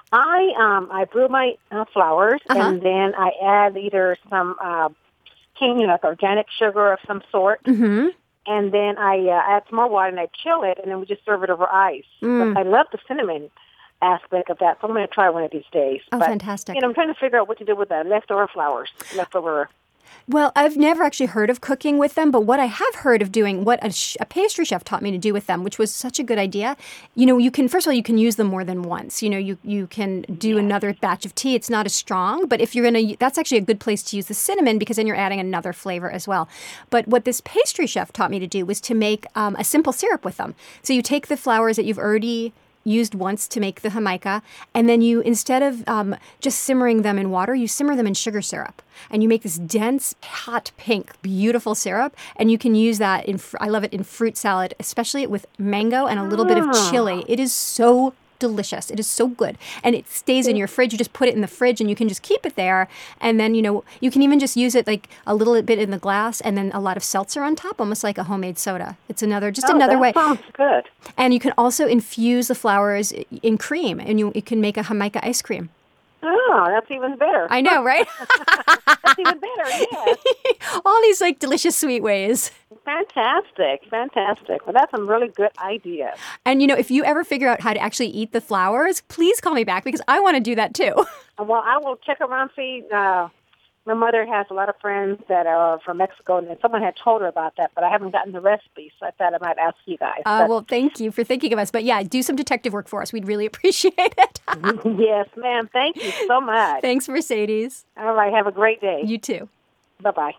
I um I brew my uh, flowers, Uh-huh. and then I add either some uh, cane, you know, like organic sugar of some sort, Mm-hmm. and then I uh, add some more water and I chill it, and then we just serve it over ice. Mm. But I love the cinnamon aspect of that, so I'm going to try one of these days. Oh, but, fantastic. You know, I'm trying to figure out what to do with the leftover flowers, leftover. Well, I've never actually heard of cooking with them, but what I have heard of doing, what a, sh- a pastry chef taught me to do with them, which was such a good idea. You know, you can, first of all, you can use them more than once. You know, you, you can do another batch of tea. It's not as strong, but if you're going to, that's actually a good place to use the cinnamon because then you're adding another flavor as well. But what this pastry chef taught me to do was to make um, a simple syrup with them. So you take the flowers that you've already used once to make the jamaica, and then you, instead of um, just simmering them in water, you simmer them in sugar syrup, and you make this dense, hot pink, beautiful syrup, and you can use that in, fr- I love it in fruit salad, especially with mango and a little bit of chili. It is so delicious. It is so good. And it stays in your fridge. You just put it in the fridge and you can just keep it there. And then, you know, you can even just use it like a little bit in the glass and then a lot of seltzer on top, almost like a homemade soda. It's another, just oh, another that way. Sounds good. And you can also infuse the flowers in cream and you, you can make a Jamaica ice cream. Oh, that's even better. I know, right? That's even better, yes. All these like delicious sweet ways. Fantastic, fantastic. Well, that's some really good ideas. And, you know, if you ever figure out how to actually eat the flowers, please call me back because I want to do that too. Well, I will check around, see. Uh, my mother has a lot of friends that are from Mexico, and someone had told her about that, but I haven't gotten the recipe, so I thought I might ask you guys. Uh, well, thank you for thinking of us. But yeah, do some detective work for us. We'd really appreciate it. Yes, ma'am. Thank you so much. Thanks, Mercedes. All right. Have a great day. You too. Bye-bye.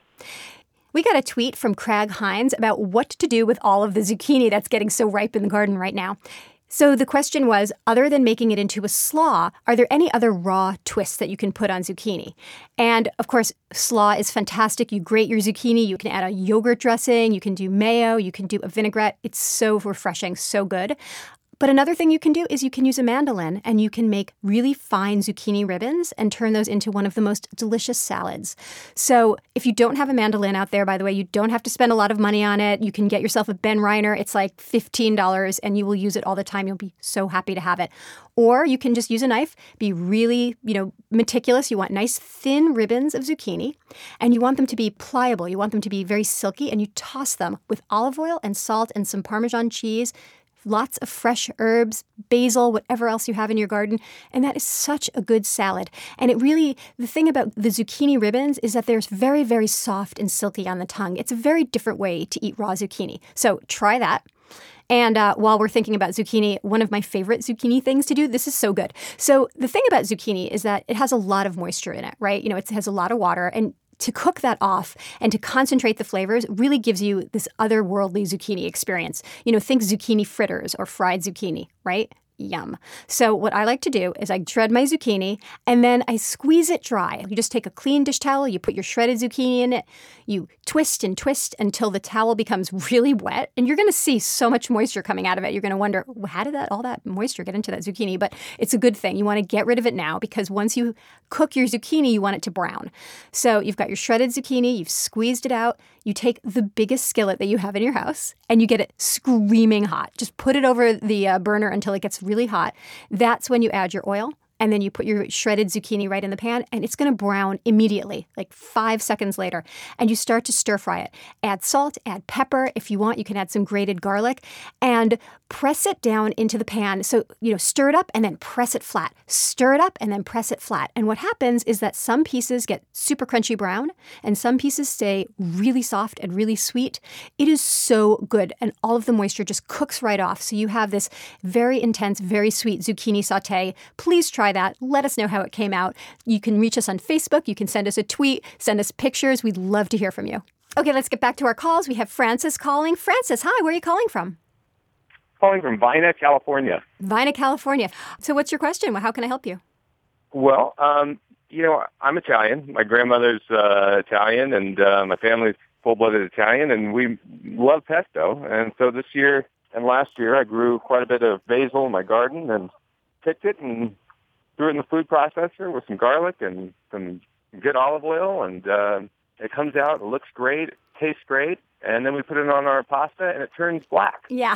We got a tweet from Craig Hines about what to do with all of the zucchini that's getting so ripe in the garden right now. So the question was, other than making it into a slaw, are there any other raw twists that you can put on zucchini? And of course, slaw is fantastic. You grate your zucchini. You can add a yogurt dressing. You can do mayo. You can do a vinaigrette. It's so refreshing, so good. But another thing you can do is you can use a mandolin and you can make really fine zucchini ribbons and turn those into one of the most delicious salads. So if you don't have a mandolin out there, by the way, you don't have to spend a lot of money on it. You can get yourself a Ben Reiner. It's like fifteen dollars and you will use it all the time. You'll be so happy to have it. Or you can just use a knife, be really, you know, meticulous. You want nice thin ribbons of zucchini and you want them to be pliable. You want them to be very silky and you toss them with olive oil and salt and some Parmesan cheese. Lots of fresh herbs, basil, whatever else you have in your garden. And that is such a good salad. And it really, the thing about the zucchini ribbons is that they're very, very soft and silky on the tongue. It's a very different way to eat raw zucchini. So try that. And uh, while we're thinking about zucchini, one of my favorite zucchini things to do, this is so good. So the thing about zucchini is that it has a lot of moisture in it, right? You know, it has a lot of water. And to cook that off and to concentrate the flavors really gives you this otherworldly zucchini experience. You know, think zucchini fritters or fried zucchini, right? Yum. So what I like to do is I shred my zucchini and then I squeeze it dry. You just take a clean dish towel, you put your shredded zucchini in it, you twist and twist until the towel becomes really wet, and you're going to see so much moisture coming out of it. You're going to wonder, well, how did that all that moisture get into that zucchini? But it's a good thing. You want to get rid of it now because once you cook your zucchini, you want it to brown. So you've got your shredded zucchini, you've squeezed it out, you take the biggest skillet that you have in your house and you get it screaming hot. Just put it over the uh, burner until it gets really hot. That's when you add your oil. And then you put your shredded zucchini right in the pan, and it's going to brown immediately, like five seconds later. And you start to stir fry it. Add salt, add pepper. If you want, you can add some grated garlic. And press it down into the pan. So, you know, stir it up and then press it flat. Stir it up and then press it flat. And what happens is that some pieces get super crunchy brown, and some pieces stay really soft and really sweet. It is so good, and all of the moisture just cooks right off. So you have this very intense, very sweet zucchini saute. Please try that. Let us know how it came out. You can reach us on Facebook. You can send us a tweet, send us pictures. We'd love to hear from you. Okay, let's get back to our calls. We have Francis calling. Francis, hi, where are you calling from? Calling from Vina, California. Vina, California. So what's your question? How can I help you? Well, um, you know, I'm Italian. My grandmother's uh, Italian, and uh, my family's full-blooded Italian, and we love pesto. And so this year and last year, I grew quite a bit of basil in my garden and picked it and threw it in the food processor with some garlic and some good olive oil, and uh, it comes out, it looks great, it tastes great, and then we put it on our pasta, and it turns black. Yeah.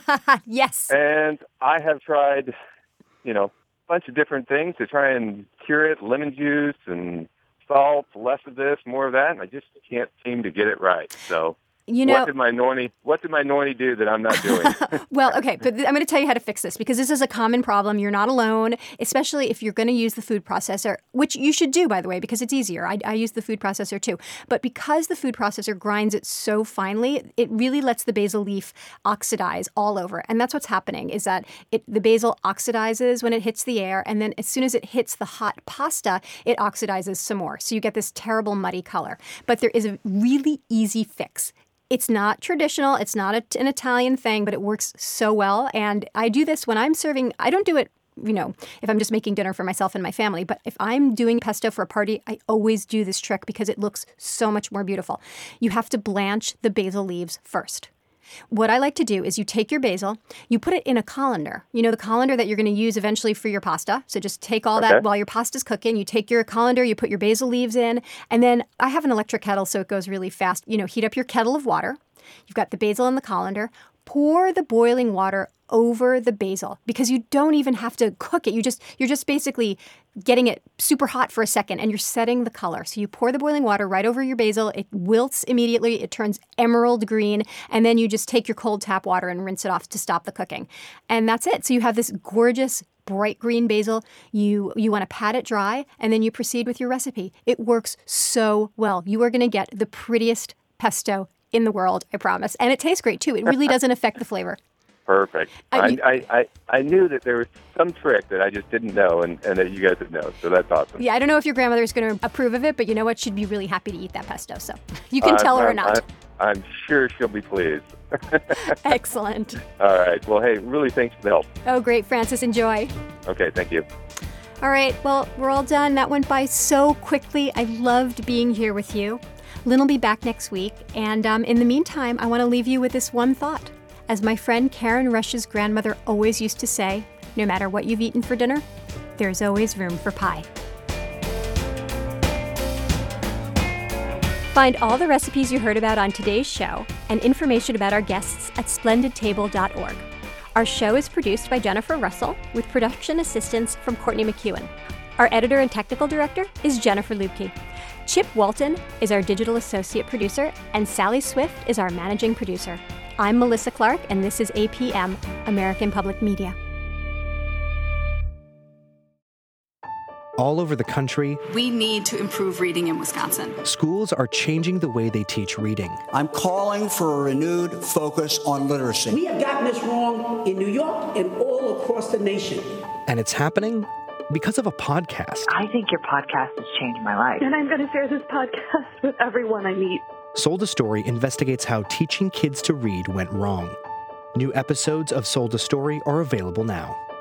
Yes. And I have tried, you know, a bunch of different things to try and cure it, lemon juice and salt, less of this, more of that, and I just can't seem to get it right. So You know, what did my Nornie, what did my Nornie do that I'm not doing? Well, okay, but th- I'm going to tell you how to fix this because this is a common problem. You're not alone, especially if you're going to use the food processor, which you should do, by the way, because it's easier. I, I use the food processor too. But because the food processor grinds it so finely, it really lets the basil leaf oxidize all over. And that's what's happening is that it, the basil oxidizes when it hits the air. And then as soon as it hits the hot pasta, it oxidizes some more. So you get this terrible muddy color. But there is a really easy fix. It's not traditional. It's not a, an Italian thing, but it works so well. And I do this when I'm serving. I don't do it, you know, if I'm just making dinner for myself and my family. But if I'm doing pesto for a party, I always do this trick because it looks so much more beautiful. You have to blanch the basil leaves first. What I like to do is you take your basil, you put it in a colander. You know, the colander that you're going to use eventually for your pasta. So just take all Okay. that while your pasta's cooking. You take your colander, you put your basil leaves in, and then I have an electric kettle, so it goes really fast. You know, heat up your kettle of water. You've got the basil in the colander. Pour the boiling water over the basil because you don't even have to cook it. You just you're just basically getting it super hot for a second and you're setting the color. So you pour the boiling water right over your basil. It wilts immediately. It turns emerald green, and then you just take your cold tap water and rinse it off to stop the cooking. And that's it. So you have this gorgeous bright green basil. You you want to pat it dry, and then you proceed with your recipe. It works so well. You are going to get the prettiest pesto in the world, I promise. And it tastes great too. It really doesn't affect the flavor. Perfect. Uh, I, you- I, I, I knew that there was some trick that I just didn't know, and, and that you guys would know. So that's awesome. Yeah, I don't know if your grandmother is going to approve of it, but you know what? She'd be really happy to eat that pesto. So you can I'm- tell her or I'm- not. I'm, I'm sure she'll be pleased. Excellent. All right. Well, hey, really thanks for the help. Oh, great, Francis. Enjoy. Okay, thank you. All right, well, we're all done. That went by so quickly. I loved being here with you. Lynn will be back next week. And um, in the meantime, I want to leave you with this one thought. As my friend Karen Rush's grandmother always used to say, no matter what you've eaten for dinner, there's always room for pie. Find all the recipes you heard about on today's show and information about our guests at splendid table dot org. Our show is produced by Jennifer Russell with production assistance from Courtney McEwen. Our editor and technical director is Jennifer Lubke. Chip Walton is our digital associate producer, and Sally Swift is our managing producer. I'm Melissa Clark, and this is A P M, American Public Media. All over the country, We need to improve reading in Wisconsin. schools are changing the way they teach reading. I'm calling for a renewed focus on literacy. We have gotten this wrong in New York and all across the nation. And it's happening because of a podcast. I think your podcast has changed my life. And I'm going to share this podcast with everyone I meet. Sold a Story investigates how teaching kids to read went wrong. New episodes of Sold a Story are available now.